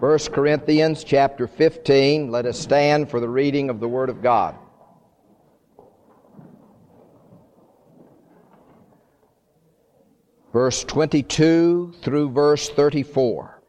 1 Corinthians chapter 15. Let us stand for the reading of the Word of God. Verse 22 through verse 34.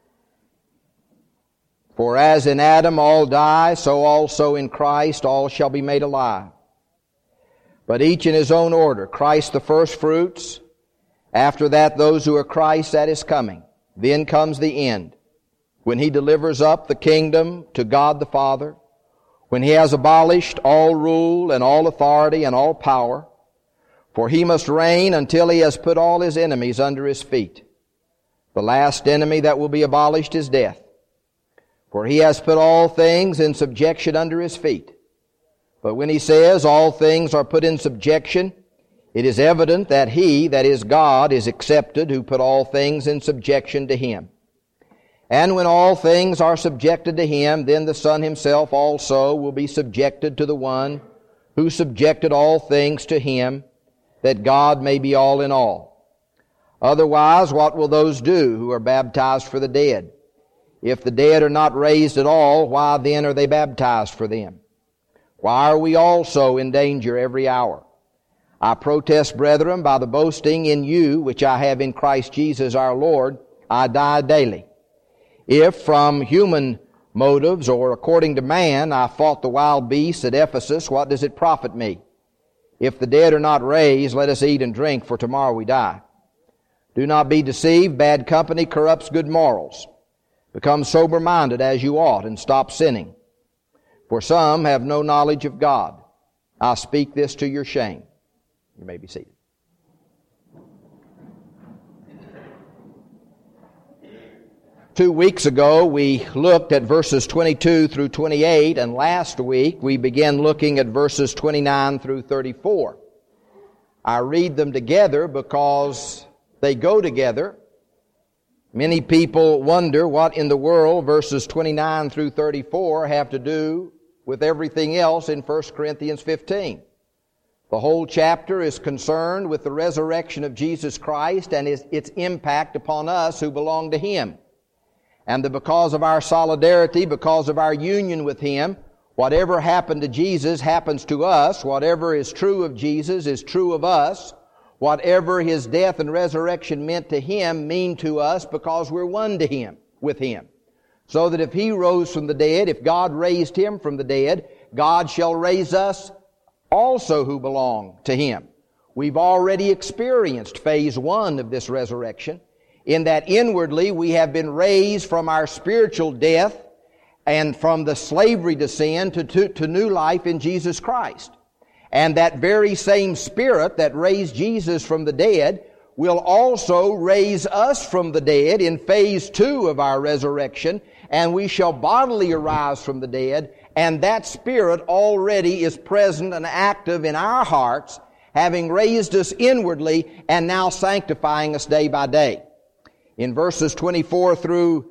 For as in Adam all die, so also in Christ all shall be made alive. But each in his own order, Christ the firstfruits, after that those who are Christ at His coming. Then comes the end, when He delivers up the kingdom to God the Father, when He has abolished all rule and all authority and all power, for He must reign until He has put all His enemies under His feet. The last enemy that will be abolished is death, for He has put all things in subjection under His feet. But when He says all things are put in subjection, it is evident that He, that is God, is accepted who put all things in subjection to Him. And when all things are subjected to Him, then the Son Himself also will be subjected to the one who subjected all things to Him, that God may be all in all. Otherwise, what will those do who are baptized for the dead? If the dead are not raised at all, why then are they baptized for them? Why are we also in danger every hour? I protest, brethren, by the boasting in you which I have in Christ Jesus our Lord, I die daily. If from human motives or according to man I fought the wild beasts at Ephesus, what does it profit me? If the dead are not raised, let us eat and drink, for tomorrow we die. Do not be deceived. Bad company corrupts good morals. Become sober-minded as you ought, and stop sinning. For some have no knowledge of God. I speak this to your shame. You may be seated. Two weeks ago, we looked at verses 22 through 28, and last week we began looking at verses 29 through 34. I read them together because they go together. Many people wonder what in the world verses 29 through 34 have to do with everything else in 1 Corinthians 15. The whole chapter is concerned with the resurrection of Jesus Christ and its impact upon us who belong to Him. And that because of our solidarity, because of our union with Him, whatever happened to Jesus happens to us. Whatever is true of Jesus is true of us. Whatever His death and resurrection meant to Him mean to us because we're one to Him, with Him. So that if He rose from the dead, if God raised Him from the dead, God shall raise us also who belong to Him. We've already experienced phase 1 of this resurrection, in that inwardly we have been raised from our spiritual death and from the slavery to sin to new life in Jesus Christ. And that very same Spirit that raised Jesus from the dead will also raise us from the dead in phase 2 of our resurrection, and we shall bodily arise from the dead, and that Spirit already is present and active in our hearts, having raised us inwardly and now sanctifying us day by day. In verses 24 through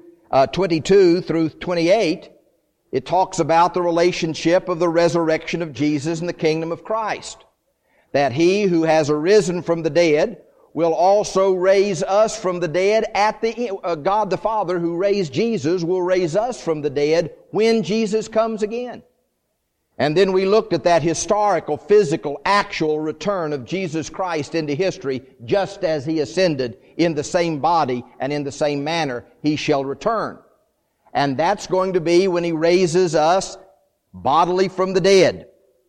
22 through 28, it talks about the relationship of the resurrection of Jesus and the kingdom of Christ. That He who has arisen from the dead will also raise us from the dead at the God the Father who raised Jesus will raise us from the dead when Jesus comes again. And then we looked at that historical, physical, actual return of Jesus Christ into history, just as He ascended in the same body and in the same manner He shall return. And that's going to be when He raises us bodily from the dead.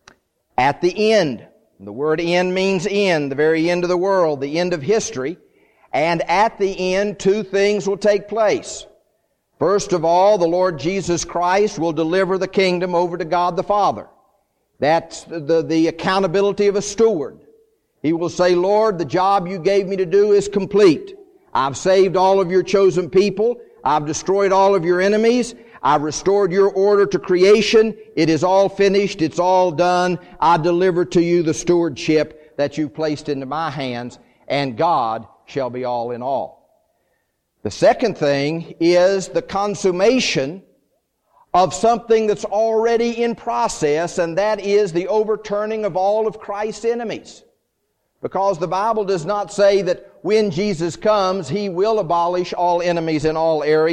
At the end. The word end means end, the very end of the world, the end of history. And at the end, two things will take place. First of all, the Lord Jesus Christ will deliver the kingdom over to God the Father. That's the accountability of a steward. He will say, Lord, the job you gave me to do is complete. I've saved all of your chosen people. I've destroyed all of your enemies. I've restored your order to creation. It is all finished. It's all done. I deliver to you the stewardship that you've placed into my hands, and God shall be all in all. The second thing is the consummation of something that's already in process, and that is the overturning of all of Christ's enemies. Because the Bible does not say that when Jesus comes, He will abolish all enemies in all areas.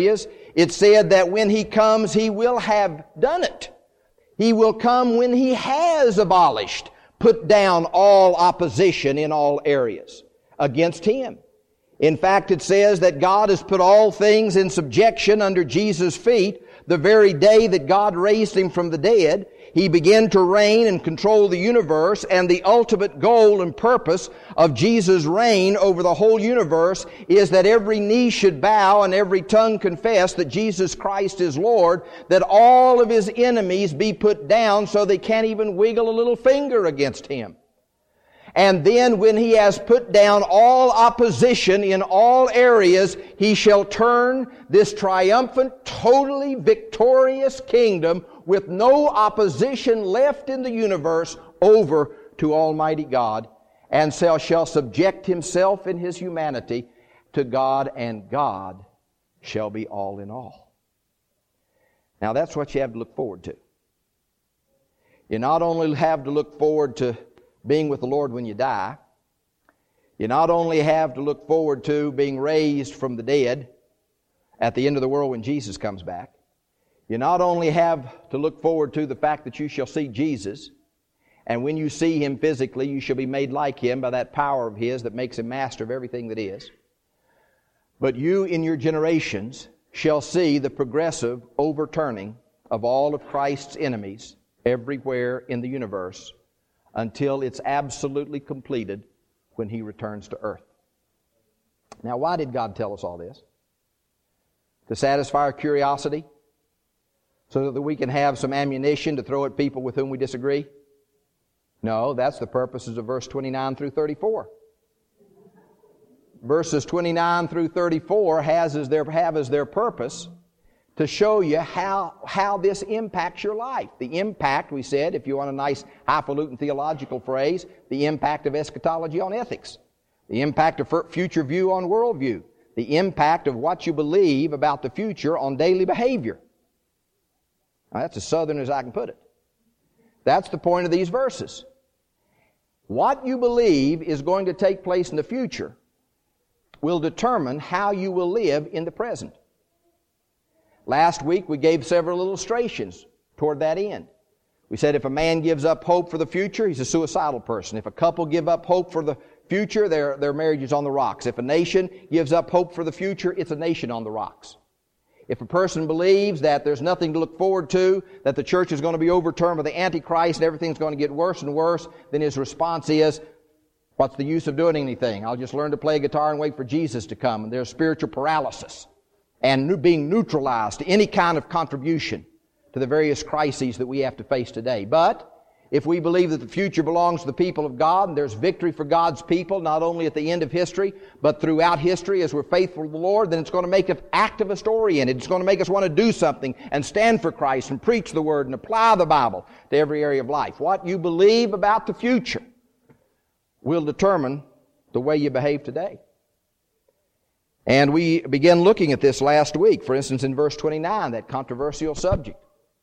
It said that when He comes, He will have done it. He will come when He has abolished, put down all opposition in all areas against Him. In fact, it says that God has put all things in subjection under Jesus' feet. The very day that God raised Him from the dead, He began to reign and control the universe, and the ultimate goal and purpose of Jesus' reign over the whole universe is that every knee should bow and every tongue confess that Jesus Christ is Lord, that all of His enemies be put down so they can't even wiggle a little finger against Him. And then when He has put down all opposition in all areas, He shall turn this triumphant, totally victorious kingdom with no opposition left in the universe over to Almighty God, and shall subject Himself in His humanity to God, and God shall be all in all. Now that's what you have to look forward to. You not only have to look forward to being with the Lord when you die, you not only have to look forward to being raised from the dead at the end of the world when Jesus comes back. You not only have to look forward to the fact that you shall see Jesus, and when you see Him physically, you shall be made like Him by that power of His that makes Him master of everything that is. But you in your generations shall see the progressive overturning of all of Christ's enemies everywhere in the universe until it's absolutely completed when He returns to earth. Now, why did God tell us all this? To satisfy our curiosity? So that we can have some ammunition to throw at people with whom we disagree? No, that's the purposes of verse 29 through 34. Verses 29 through 34 have as their purpose to show you how this impacts your life. The impact, we said, if you want a nice highfalutin theological phrase, the impact of eschatology on ethics. The impact of future view on worldview. The impact of what you believe about the future on daily behavior. Now, that's as southern as I can put it. That's the point of these verses. What you believe is going to take place in the future will determine how you will live in the present. Last week we gave several illustrations toward that end. We said if a man gives up hope for the future, he's a suicidal person. If a couple give up hope for the future, their marriage is on the rocks. If a nation gives up hope for the future, it's a nation on the rocks. If a person believes that there's nothing to look forward to, that the church is going to be overturned by the Antichrist and everything's going to get worse and worse, then his response is, what's the use of doing anything? I'll just learn to play guitar and wait for Jesus to come. And there's spiritual paralysis and being neutralized to any kind of contribution to the various crises that we have to face today. But if we believe that the future belongs to the people of God and there's victory for God's people, not only at the end of history, but throughout history as we're faithful to the Lord, then it's going to make us activist-oriented. It's going to make us want to do something and stand for Christ and preach the Word and apply the Bible to every area of life. What you believe about the future will determine the way you behave today. And we began looking at this last week, for instance, in verse 29, that controversial subject.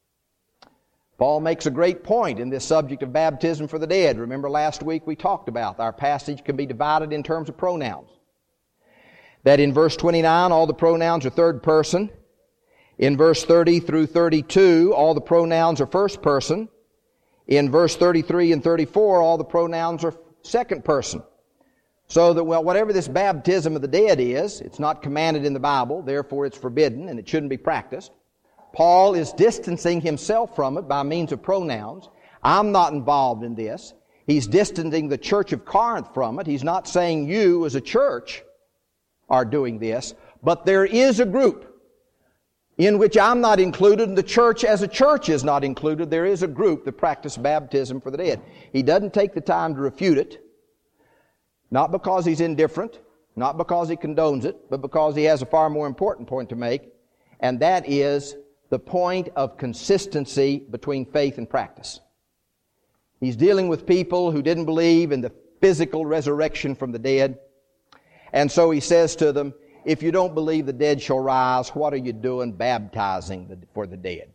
Paul makes a great point in this subject of baptism for the dead. Remember last week we talked about our passage can be divided in terms of pronouns. That in verse 29, all the pronouns are third person. In verse 30 through 32, all the pronouns are first person. In verse 33 and 34, all the pronouns are second person. So that, whatever this baptism of the dead is, it's not commanded in the Bible, therefore it's forbidden and it shouldn't be practiced. Paul is distancing himself from it by means of pronouns. I'm not involved in this. He's distancing the church of Corinth from it. He's not saying you as a church are doing this, but there is a group in which I'm not included and the church as a church is not included. There is a group that practice baptism for the dead. He doesn't take the time to refute it. Not because he's indifferent, not because he condones it, but because he has a far more important point to make, and that is the point of consistency between faith and practice. He's dealing with people who didn't believe in the physical resurrection from the dead, and so he says to them, if you don't believe the dead shall rise, what are you doing baptizing for the dead?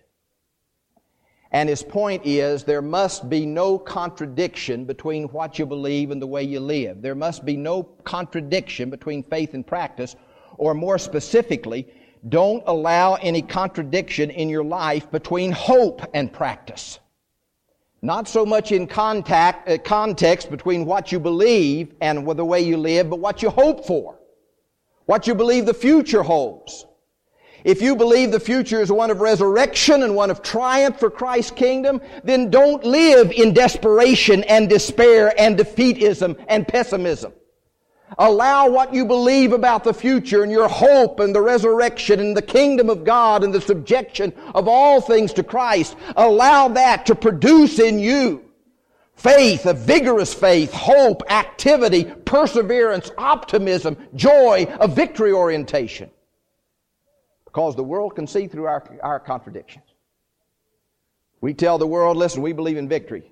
And his point is, there must be no contradiction between what you believe and the way you live. There must be no contradiction between faith and practice, or more specifically, Don't allow any contradiction in your life between hope and practice. Not so much in context between what you believe and the way you live, but what you hope for. What you believe the future holds. If you believe the future is one of resurrection and one of triumph for Christ's kingdom, then don't live in desperation and despair and defeatism and pessimism. Allow what you believe about the future and your hope and the resurrection and the kingdom of God and the subjection of all things to Christ. Allow that to produce in you faith, a vigorous faith, hope, activity, perseverance, optimism, joy, a victory orientation. Because the world can see through our contradictions. We tell the world, listen, we believe in victory.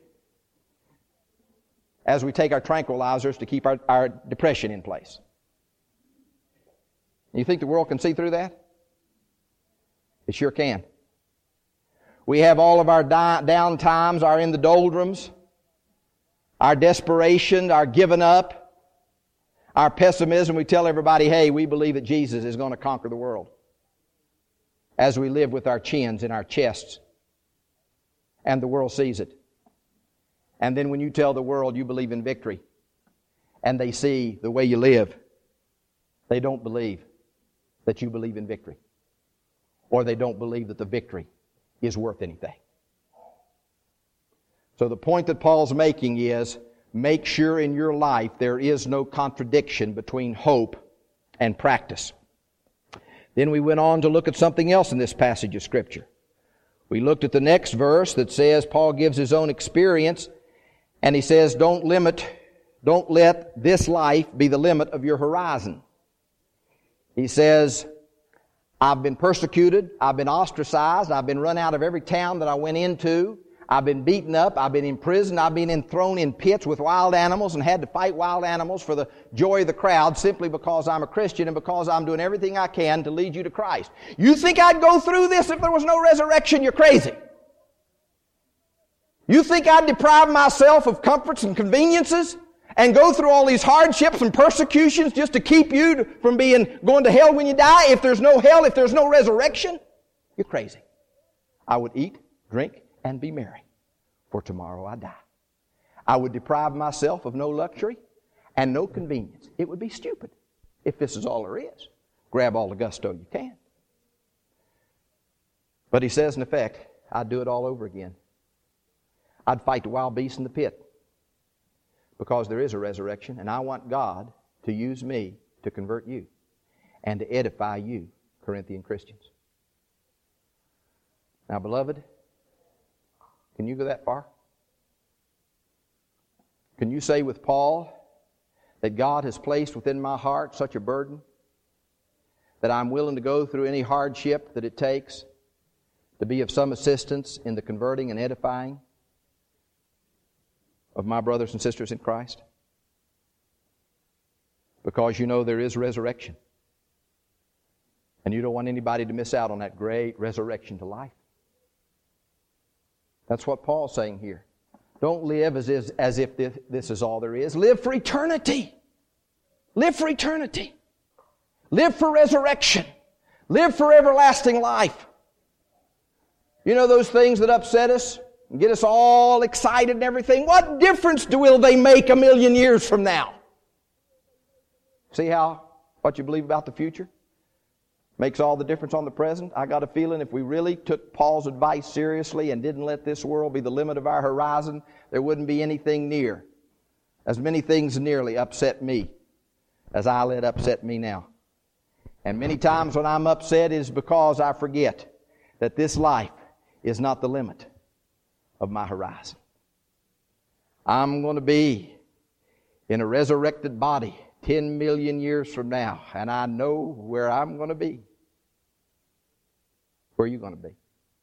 As we take our tranquilizers to keep our depression in place. You think the world can see through that? It sure can. We have all of our down times, our in the doldrums, our desperation, our giving up, our pessimism. We tell everybody, hey, we believe that Jesus is going to conquer the world. As we live with our chins in our chests. And the world sees it. And then when you tell the world you believe in victory, and they see the way you live, they don't believe that you believe in victory. Or they don't believe that the victory is worth anything. So the point that Paul's making is, make sure in your life there is no contradiction between hope and practice. Then we went on to look at something else in this passage of Scripture. We looked at the next verse that says, Paul gives his own experience, and he says, don't let this life be the limit of your horizon. He says, I've been persecuted, I've been ostracized, I've been run out of every town that I went into, I've been beaten up, I've been imprisoned, I've been thrown in pits with wild animals and had to fight wild animals for the joy of the crowd simply because I'm a Christian and because I'm doing everything I can to lead you to Christ. You think I'd go through this if there was no resurrection? You're crazy. You think I'd deprive myself of comforts and conveniences and go through all these hardships and persecutions just to keep you from going to hell when you die if there's no hell, if there's no resurrection? You're crazy. I would eat, drink, and be merry, for tomorrow I die. I would deprive myself of no luxury and no convenience. It would be stupid if this is all there is. Grab all the gusto you can. But he says, in effect, I'd do it all over again. I'd fight the wild beasts in the pit because there is a resurrection, and I want God to use me to convert you and to edify you, Corinthian Christians. Now, beloved, can you go that far? Can you say with Paul that God has placed within my heart such a burden that I'm willing to go through any hardship that it takes to be of some assistance in the converting and edifying of my brothers and sisters in Christ? Because you know there is resurrection. And you don't want anybody to miss out on that great resurrection to life. That's what Paul's saying here. Don't live as if this is all there is. Live for eternity. Live for eternity. Live for resurrection. Live for everlasting life. You know those things that upset us and get us all excited and everything? What difference will they make a million years from now? See how what you believe about the future makes all the difference on the present? I got a feeling if we really took Paul's advice seriously and didn't let this world be the limit of our horizon, there wouldn't be anything near. As many things nearly upset me as I let upset me now. And many times when I'm upset is because I forget that this life is not the limit of my horizon. I'm going to be in a resurrected body 10 million years from now, and I know where I'm going to be. Where are you going to be?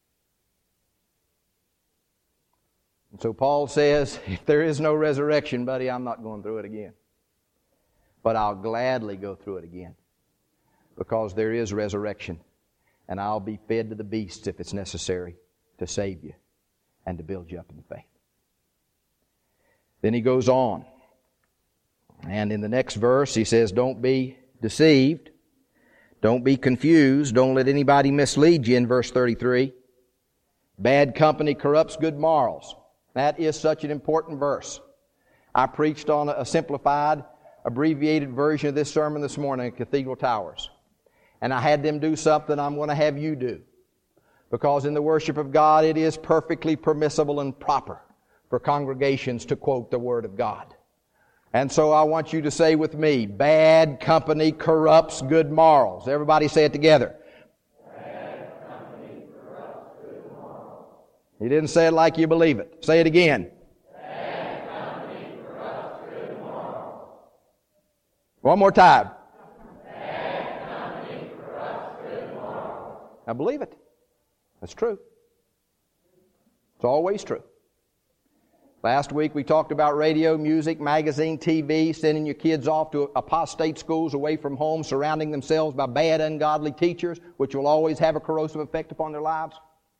And so Paul says, if there is no resurrection, buddy, I'm not going through it again. But I'll gladly go through it again. Because there is resurrection. And I'll be fed to the beasts if it's necessary to save you and to build you up in the faith. Then he goes on. And in the next verse he says, don't be deceived. Don't be confused. Don't let anybody mislead you in verse 33. Bad company corrupts good morals. That is such an important verse. I preached on a simplified, abbreviated version of this sermon this morning at Cathedral Towers. And I had them do something I'm going to have you do. Because in the worship of God, it is perfectly permissible and proper for congregations to quote the Word of God. And so I want you to say with me, bad company corrupts good morals. Everybody say it together. Bad company corrupts good morals. You didn't say it like you believe it. Say it again. Bad company corrupts good morals. One more time. Bad company corrupts good morals. I believe it. That's true. It's always true. Last week we talked about radio, music, magazine, TV, sending your kids off to apostate schools away from home, surrounding themselves by bad, ungodly teachers, which will always have a corrosive effect upon their lives.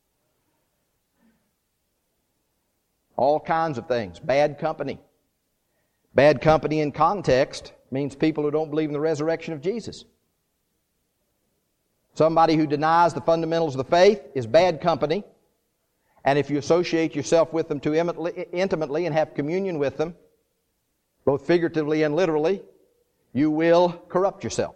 All kinds of things. Bad company. Bad company in context means people who don't believe in the resurrection of Jesus. Somebody who denies the fundamentals of the faith is bad company. And if you associate yourself with them too intimately and have communion with them, both figuratively and literally, you will corrupt yourself.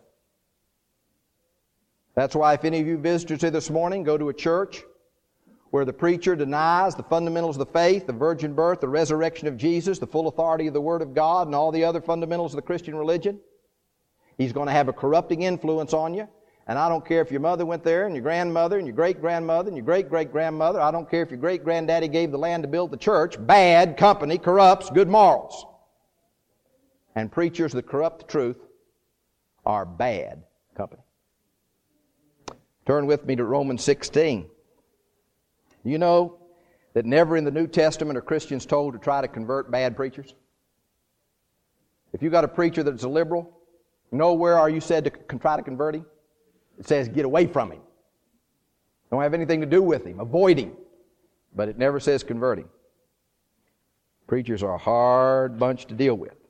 That's why if any of you visitors here this morning go to a church where the preacher denies the fundamentals of the faith, the virgin birth, the resurrection of Jesus, the full authority of the Word of God, and all the other fundamentals of the Christian religion, he's going to have a corrupting influence on you. And I don't care if your mother went there, and your grandmother, and your great-grandmother, and your great-great-grandmother. I don't care if your great-granddaddy gave the land to build the church. Bad company corrupts good morals. And preachers that corrupt the truth are bad company. Turn with me to Romans 16. You know that never in the New Testament are Christians told to try to convert bad preachers? If you got a preacher that's a liberal, nowhere are you said to try to convert him. It says get away from him. Don't have anything to do with him. Avoid him. But it never says convert him. Preachers are a hard bunch to deal with.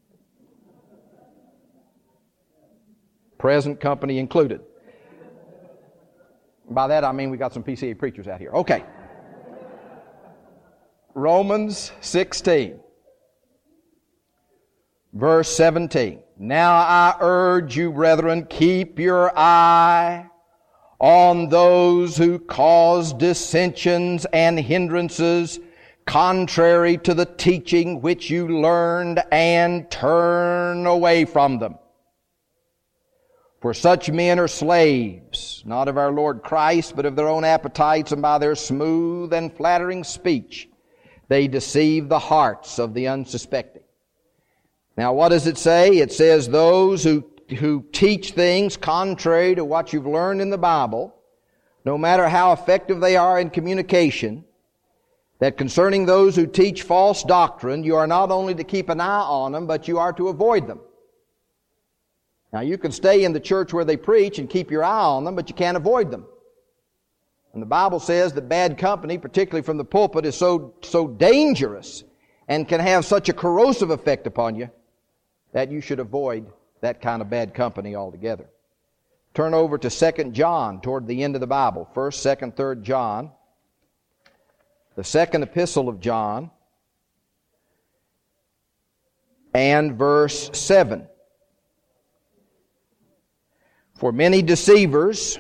Present company included. By that I mean we got some PCA preachers out here. Okay. Romans 16. Verse 17. Now I urge you, brethren, keep your eye on those who cause dissensions and hindrances contrary to the teaching which you learned, and turn away from them. For such men are slaves, not of our Lord Christ, but of their own appetites, and by their smooth and flattering speech they deceive the hearts of the unsuspecting. Now, what does it say? It says those who teach things contrary to what you've learned in the Bible, no matter how effective they are in communication, that concerning those who teach false doctrine, you are not only to keep an eye on them, but you are to avoid them. Now, you can stay in the church where they preach and keep your eye on them, but you can't avoid them. And the Bible says that bad company, particularly from the pulpit, is so dangerous and can have such a corrosive effect upon you that you should avoid that kind of bad company altogether. Turn over to 2 John toward the end of the Bible. 1st, 2nd, 3rd John. The second epistle of John and verse 7. For many deceivers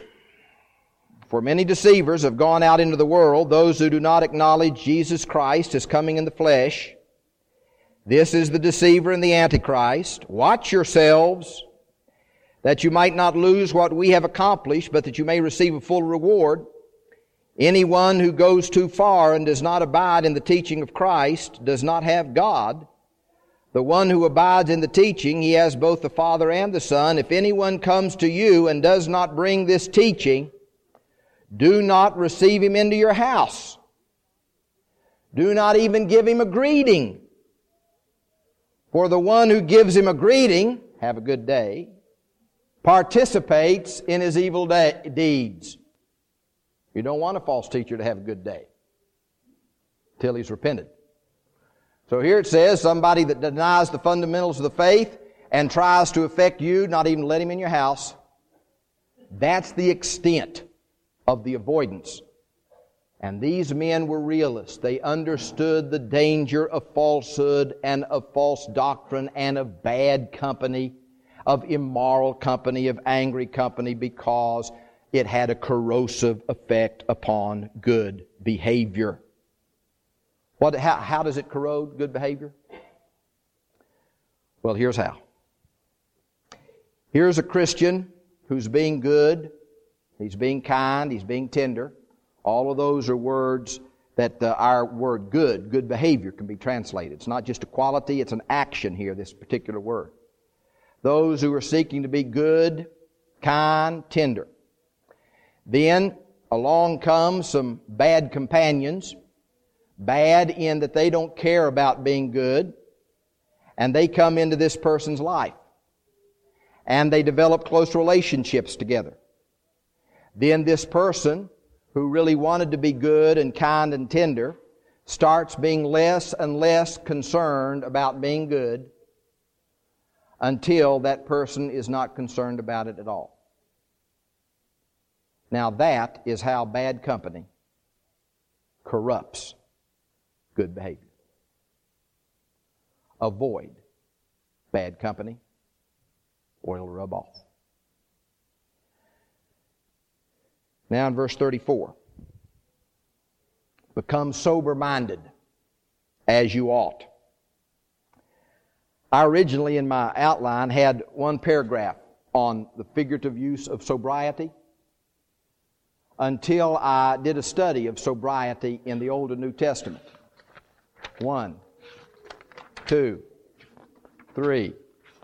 have gone out into the world, those who do not acknowledge Jesus Christ as coming in the flesh. This is the deceiver and the antichrist. Watch yourselves, that you might not lose what we have accomplished, but that you may receive a full reward. Anyone who goes too far and does not abide in the teaching of Christ does not have God. The one who abides in the teaching, he has both the Father and the Son. If anyone comes to you and does not bring this teaching, do not receive him into your house. Do not even give him a greeting. For the one who gives him a greeting, have a good day, participates in his evil deeds. You don't want a false teacher to have a good day till he's repented. So here it says, somebody that denies the fundamentals of the faith and tries to affect you, not even let him in your house, That's the extent of the avoidance. And these men were realists. They understood the danger of falsehood and of false doctrine and of bad company, of immoral company, of angry company, because it had a corrosive effect upon good behavior. How does it corrode good behavior? Well, here's how. Here's a Christian who's being good, he's being kind, he's being tender. All of those are words that our word good behavior can be translated. It's not just a quality, it's an action here, this particular word. Those who are seeking to be good, kind, tender. Then along come some bad companions, bad in that they don't care about being good, and they come into this person's life. And they develop close relationships together. Then this person, who really wanted to be good and kind and tender, starts being less and less concerned about being good until that person is not concerned about it at all. Now that is how bad company corrupts good behavior. Avoid bad company or it'll rub off. Now in verse 34, become sober-minded as you ought. I originally in my outline had one paragraph on the figurative use of sobriety until I did a study of sobriety in the Old and New Testament. 1, 2, 3,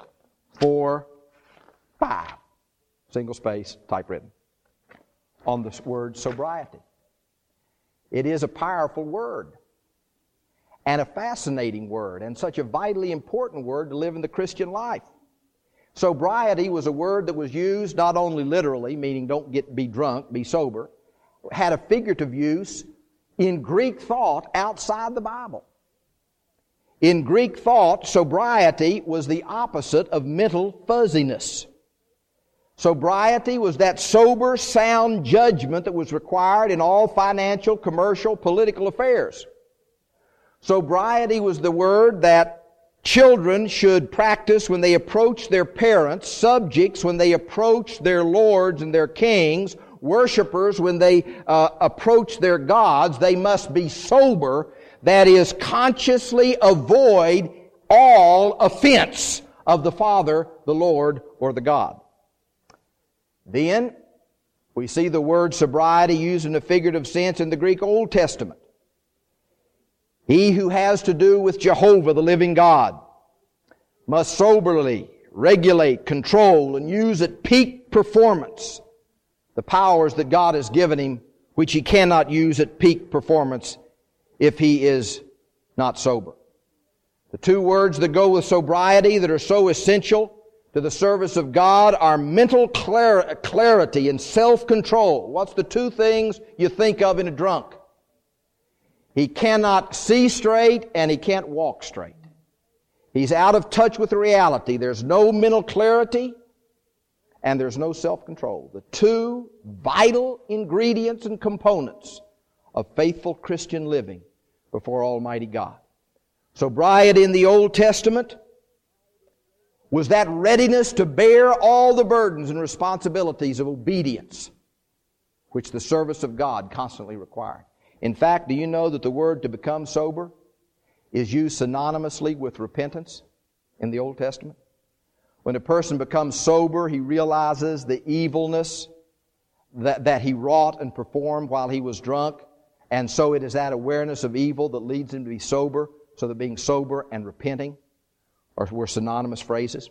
4, 5. Single space, typewritten. On the word sobriety. It is a powerful word and a fascinating word and such a vitally important word to live in the Christian life. Sobriety was a word that was used not only literally, meaning don't be drunk, be sober, had a figurative use in Greek thought outside the Bible. In Greek thought, sobriety was the opposite of mental fuzziness. Sobriety was that sober, sound judgment that was required in all financial, commercial, political affairs. Sobriety was the word that children should practice when they approach their parents, subjects when they approach their lords and their kings, worshipers when they approach their gods. They must be sober, that is, consciously avoid all offense of the Father, the Lord, or the God. Then, we see the word sobriety used in a figurative sense in the Greek Old Testament. He who has to do with Jehovah, the living God, must soberly regulate, control, and use at peak performance the powers that God has given him, which he cannot use at peak performance if he is not sober. The two words that go with sobriety that are so essential to the service of God are mental clarity and self-control. What's the two things you think of in a drunk? He cannot see straight and he can't walk straight. He's out of touch with the reality. There's no mental clarity and there's no self-control. The two vital ingredients and components of faithful Christian living before Almighty God. Sobriety in the Old Testament was that readiness to bear all the burdens and responsibilities of obedience which the service of God constantly required. In fact, do you know that the word to become sober is used synonymously with repentance in the Old Testament? When a person becomes sober, he realizes the evilness that he wrought and performed while he was drunk, and so it is that awareness of evil that leads him to be sober, so that being sober and repenting were synonymous phrases.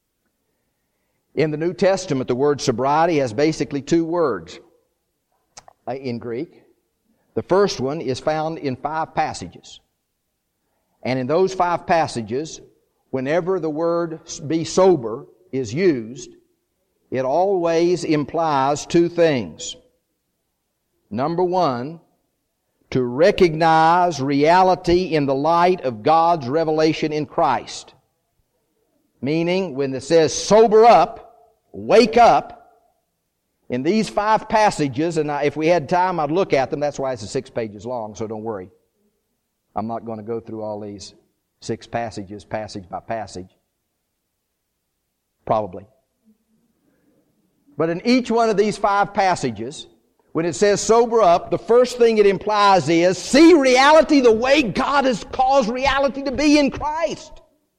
In the New Testament, the word sobriety has basically two words in Greek. The first one is found in 5 passages. And in those 5 passages, whenever the word be sober is used, it always implies 2 things. Number 1, to recognize reality in the light of God's revelation in Christ. Meaning, when it says sober up, wake up, In these 5 passages, and if we had time, I'd look at them. That's why it's 6 pages long, so don't worry. I'm not going to go through all these 6 passages, passage by passage. Probably. But in each one of these 5 passages, when it says sober up, the first thing it implies is see reality the way God has caused reality to be in Christ.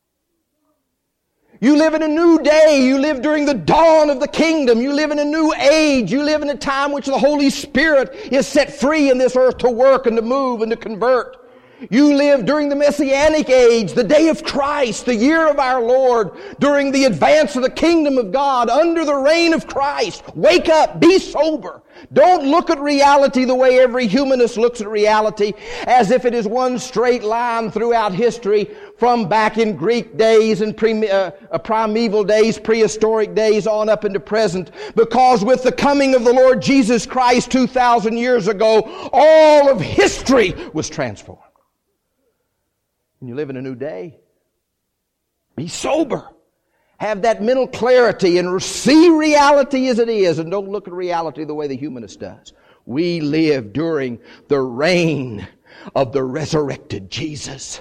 You live in a new day. You live during the dawn of the kingdom. You live in a new age. You live in a time which the Holy Spirit is set free in this earth to work and to move and to convert. You live during the Messianic age, the day of Christ, the year of our Lord, during the advance of the kingdom of God, under the reign of Christ. Wake up, be sober. Don't look at reality the way every humanist looks at reality, as if it is one straight line throughout history from back in Greek days and primeval days, prehistoric days, on up into present. Because with the coming of the Lord Jesus Christ 2,000 years ago, all of history was transformed. And you live in a new day. Be sober. Have that mental clarity and see reality as it is, and don't look at reality the way the humanist does. We live during the reign of the resurrected Jesus.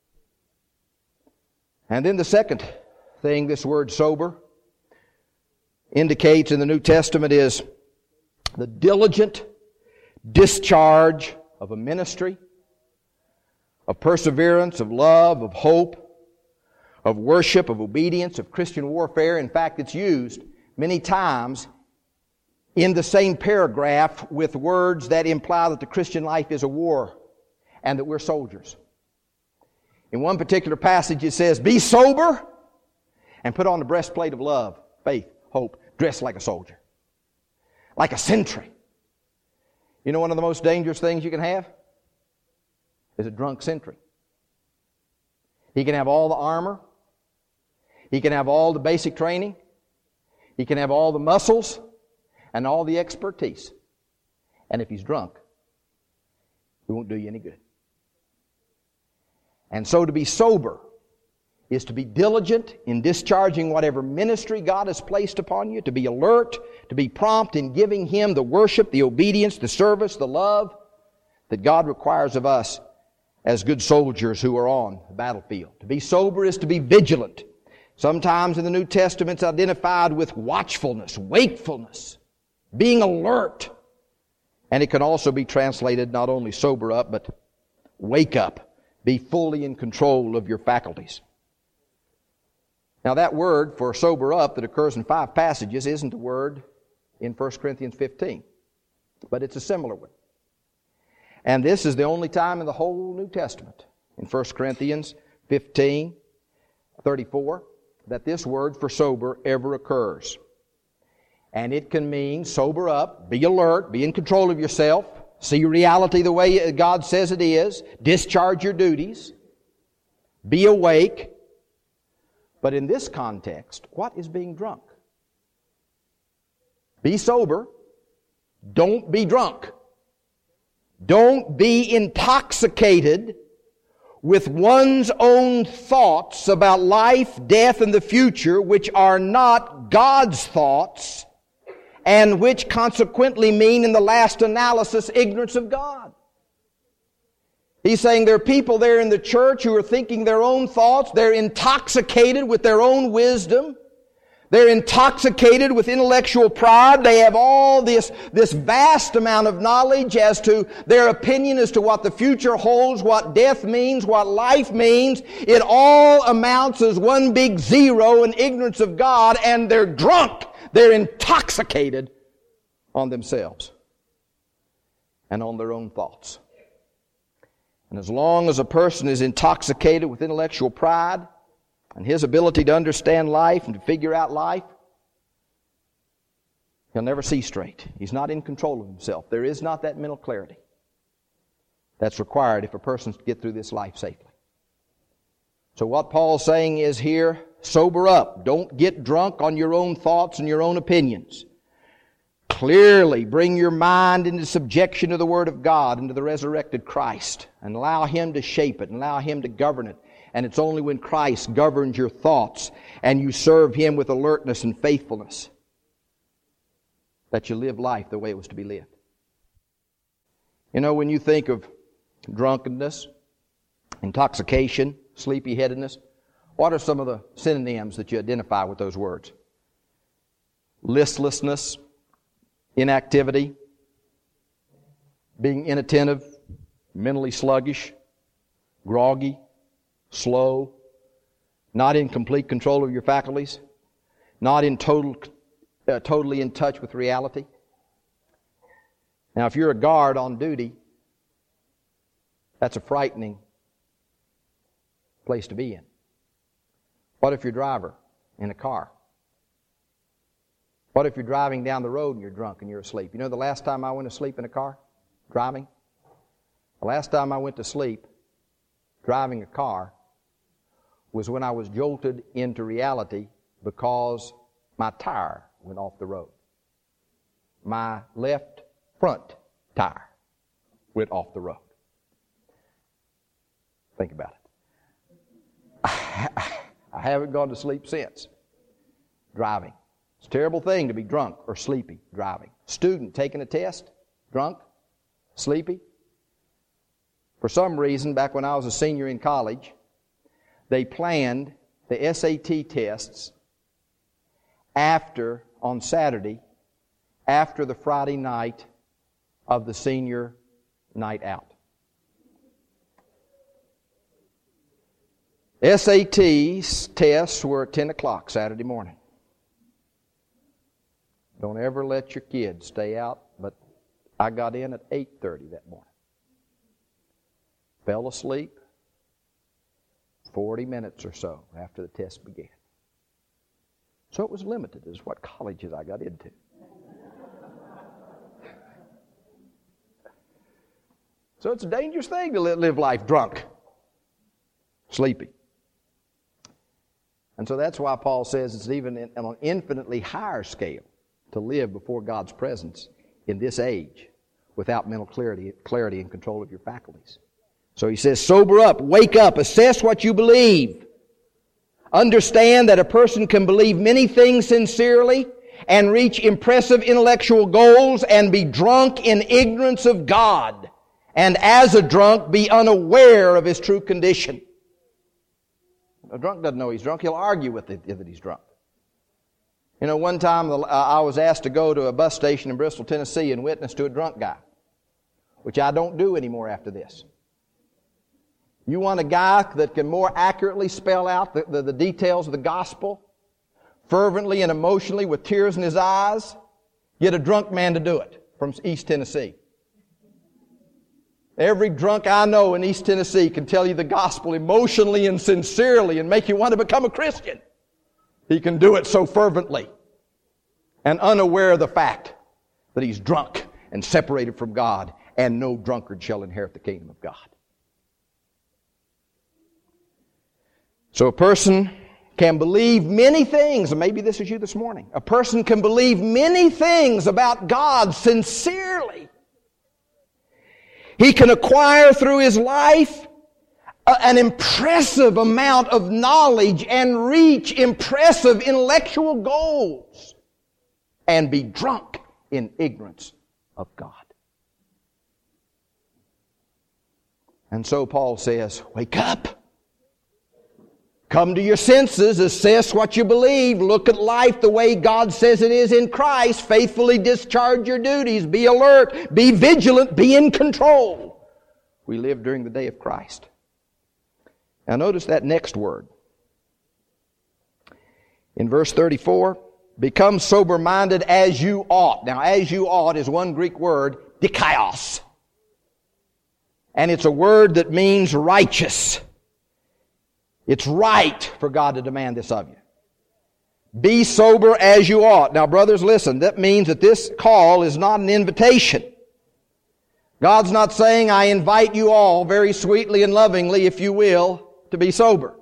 And then the second thing this word sober indicates in the New Testament is the diligent discharge of a ministry, of perseverance, of love, of hope, of worship, of obedience, of Christian warfare. In fact, it's used many times in the same paragraph with words that imply that the Christian life is a war and that we're soldiers. In one particular passage it says, be sober and put on the breastplate of love, faith, hope, dress like a soldier, like a sentry. You know one of the most dangerous things you can have is a drunk sentry. He can have all the armor. He can have all the basic training. He can have all the muscles and all the expertise. And if he's drunk, he won't do you any good. And so to be sober is to be diligent in discharging whatever ministry God has placed upon you, to be alert, to be prompt in giving Him the worship, the obedience, the service, the love that God requires of us as good soldiers who are on the battlefield. To be sober is to be vigilant. Sometimes in the New Testament it's identified with watchfulness, wakefulness, being alert. And it can also be translated not only sober up, but wake up. Be fully in control of your faculties. Now that word for sober up that occurs in 5 passages isn't a word in 1 Corinthians 15, but it's a similar one. And this is the only time in the whole New Testament, in 1 Corinthians 15:34, that this word for sober ever occurs. And it can mean sober up, be alert, be in control of yourself, see reality the way God says it is, discharge your duties, be awake. But in this context, what is being drunk? Be sober, don't be drunk. Don't be intoxicated with one's own thoughts about life, death, and the future, which are not God's thoughts, and which consequently mean, in the last analysis, ignorance of God. He's saying there are people there in the church who are thinking their own thoughts. They're intoxicated with their own wisdom. They're intoxicated with intellectual pride. They have all this vast amount of knowledge as to their opinion as to what the future holds, what death means, what life means. It all amounts as one big zero in ignorance of God, and they're drunk. They're intoxicated on themselves and on their own thoughts. And as long as a person is intoxicated with intellectual pride and his ability to understand life and to figure out life, he'll never see straight. He's not in control of himself. There is not that mental clarity that's required if a person's to get through this life safely. So what Paul's saying is here, sober up. Don't get drunk on your own thoughts and your own opinions. Clearly bring your mind into subjection to the Word of God and to the resurrected Christ, and allow Him to shape it and allow Him to govern it. And it's only when Christ governs your thoughts and you serve Him with alertness and faithfulness that you live life the way it was to be lived. You know, when you think of drunkenness, intoxication, sleepyheadedness, what are some of the synonyms that you identify with those words? Listlessness, inactivity, being inattentive, mentally sluggish, groggy, slow, not in complete control of your faculties, not in totally in touch with reality. Now, if you're a guard on duty, that's a frightening place to be in. What if you're a driver in a car? What if you're driving down the road and you're drunk and you're asleep? You know the last time I went to sleep in a car, driving? The last time I went to sleep driving a car was when I was jolted into reality because my tire went off the road. My left front tire went off the road. Think about it. I haven't gone to sleep since. Driving. It's a terrible thing to be drunk or sleepy driving. Student taking a test, drunk, sleepy. For some reason, back when I was a senior in college, they planned the SAT tests on Saturday, after the Friday night of the senior night out. SAT tests were at 10 o'clock Saturday morning. Don't ever let your kids stay out, but I got in at 8:30 that morning. Fell asleep 40 minutes or so after the test began. So it was limited as what colleges I got into. So it's a dangerous thing to live life drunk, sleepy. And so that's why Paul says it's even on an infinitely higher scale to live before God's presence in this age without mental clarity and control of your faculties. So he says, sober up, wake up, assess what you believe. Understand that a person can believe many things sincerely and reach impressive intellectual goals and be drunk in ignorance of God, and as a drunk be unaware of his true condition. A drunk doesn't know he's drunk. He'll argue with it that he's drunk. You know, one time I was asked to go to a bus station in Bristol, Tennessee and witness to a drunk guy, which I don't do anymore after this. You want a guy that can more accurately spell out the details of the gospel, fervently and emotionally with tears in his eyes? Get a drunk man to do it from East Tennessee. Every drunk I know in East Tennessee can tell you the gospel emotionally and sincerely and make you want to become a Christian. He can do it so fervently and unaware of the fact that he's drunk and separated from God, and no drunkard shall inherit the kingdom of God. So a person can believe many things, and maybe this is you this morning. A person can believe many things about God sincerely. He can acquire through his life an impressive amount of knowledge and reach impressive intellectual goals and be drunk in ignorance of God. And so Paul says, wake up. Come to your senses, assess what you believe, look at life the way God says it is in Christ, faithfully discharge your duties, be alert, be vigilant, be in control. We live during the day of Christ. Now notice that next word. In verse 34, become sober-minded as you ought. Now, as you ought is one Greek word, dikaios. And it's a word that means righteous. It's right for God to demand this of you. Be sober as you ought. Now, brothers, listen. That means that this call is not an invitation. God's not saying, I invite you all very sweetly and lovingly, if you will, to be sober.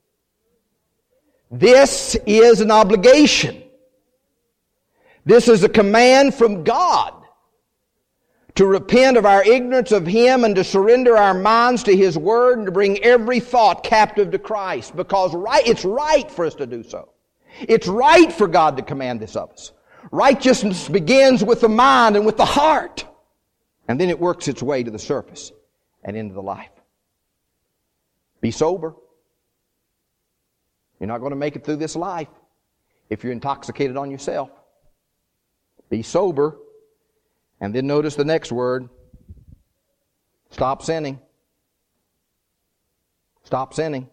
This is an obligation. This is a command from God to repent of our ignorance of Him and to surrender our minds to His Word and to bring every thought captive to Christ, because it's right for us to do so. It's right for God to command this of us. Righteousness begins with the mind and with the heart. And then it works its way to the surface and into the life. Be sober. You're not going to make it through this life if you're intoxicated on yourself. Be sober. And then notice the next word. Stop sinning. Stop sinning.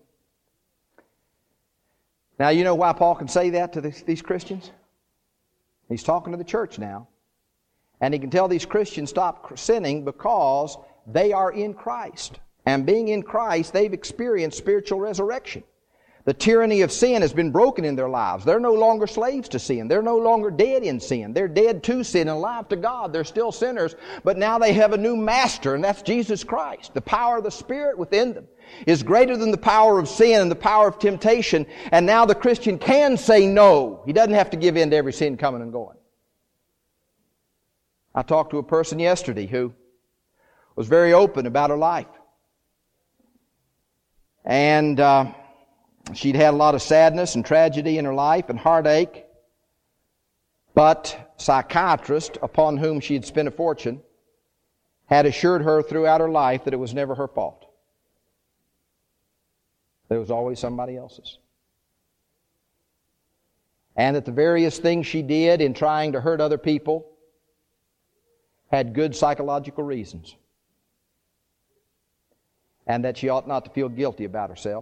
Now, you know why Paul can say that to these Christians? He's talking to the church now. And he can tell these Christians stop sinning because they are in Christ. And being in Christ, they've experienced spiritual resurrection. The tyranny of sin has been broken in their lives. They're no longer slaves to sin. They're no longer dead in sin. They're dead to sin and alive to God. They're still sinners, but now they have a new master, and that's Jesus Christ. The power of the Spirit within them is greater than the power of sin and the power of temptation, and now the Christian can say no. He doesn't have to give in to every sin coming and going. I talked to a person yesterday who was very open about her life. And she'd had a lot of sadness and tragedy in her life and heartache. But psychiatrists, upon whom she had spent a fortune, had assured her throughout her life that it was never her fault. There was always somebody else's. And that the various things she did in trying to hurt other people had good psychological reasons. And that she ought not to feel guilty about herself.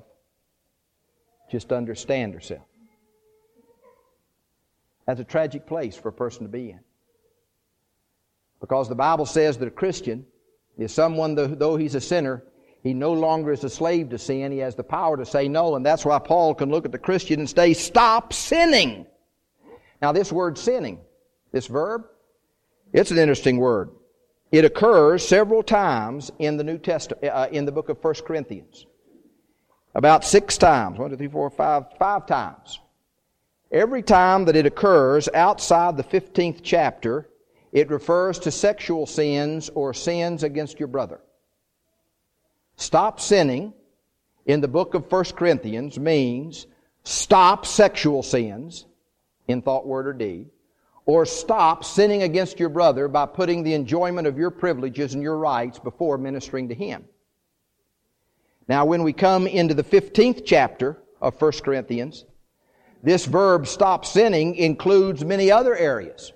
Just understand herself. That's a tragic place for a person to be in. Because the Bible says that a Christian is someone, though he's a sinner, he no longer is a slave to sin. He has the power to say no. And that's why Paul can look at the Christian and say, stop sinning. Now this word sinning, this verb, it's an interesting word. It occurs several times in the New Testament, in the book of 1 Corinthians. About 6 times. 1, 2, 3, 4, 5 times. Every time that it occurs outside the 15th chapter, it refers to sexual sins or sins against your brother. Stop sinning in the book of 1 Corinthians means stop sexual sins in thought, word, or deed. Or stop sinning against your brother by putting the enjoyment of your privileges and your rights before ministering to him. Now, when we come into the 15th chapter of 1 Corinthians, this verb, stop sinning, includes many other areas.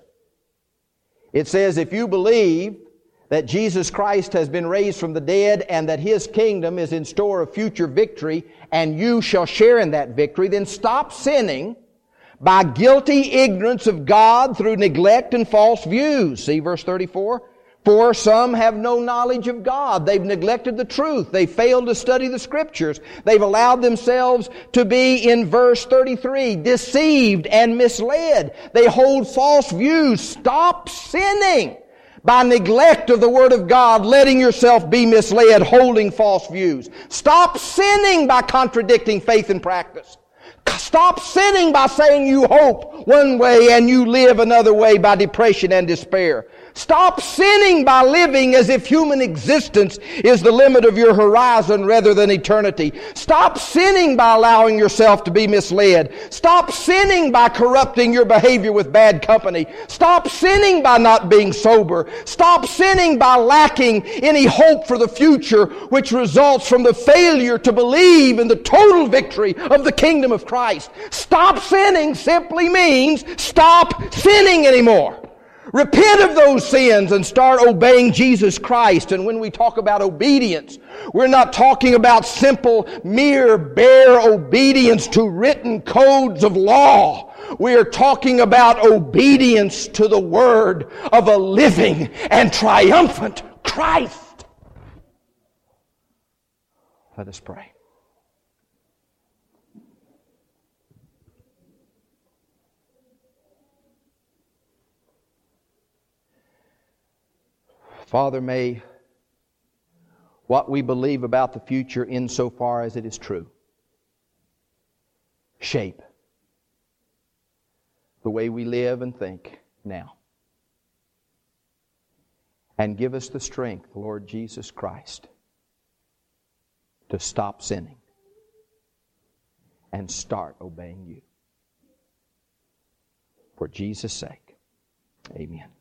It says, if you believe that Jesus Christ has been raised from the dead and that His kingdom is in store of future victory and you shall share in that victory, then stop sinning by guilty ignorance of God through neglect and false views. See verse 34? For some have no knowledge of God. They've neglected the truth. They failed to study the Scriptures. They've allowed themselves to be, in verse 33, deceived and misled. They hold false views. Stop sinning by neglect of the Word of God, letting yourself be misled, holding false views. Stop sinning by contradicting faith and practice. Stop sinning by saying you hope one way and you live another way by depression and despair. Stop sinning by living as if human existence is the limit of your horizon rather than eternity. Stop sinning by allowing yourself to be misled. Stop sinning by corrupting your behavior with bad company. Stop sinning by not being sober. Stop sinning by lacking any hope for the future, which results from the failure to believe in the total victory of the kingdom of Christ. Stop sinning simply means stop sinning anymore. Repent of those sins and start obeying Jesus Christ. And when we talk about obedience, we're not talking about simple, mere, bare obedience to written codes of law. We are talking about obedience to the Word of a living and triumphant Christ. Let us pray. Father, may what we believe about the future insofar as it is true shape the way we live and think now. And give us the strength, Lord Jesus Christ, to stop sinning and start obeying You. For Jesus' sake. Amen.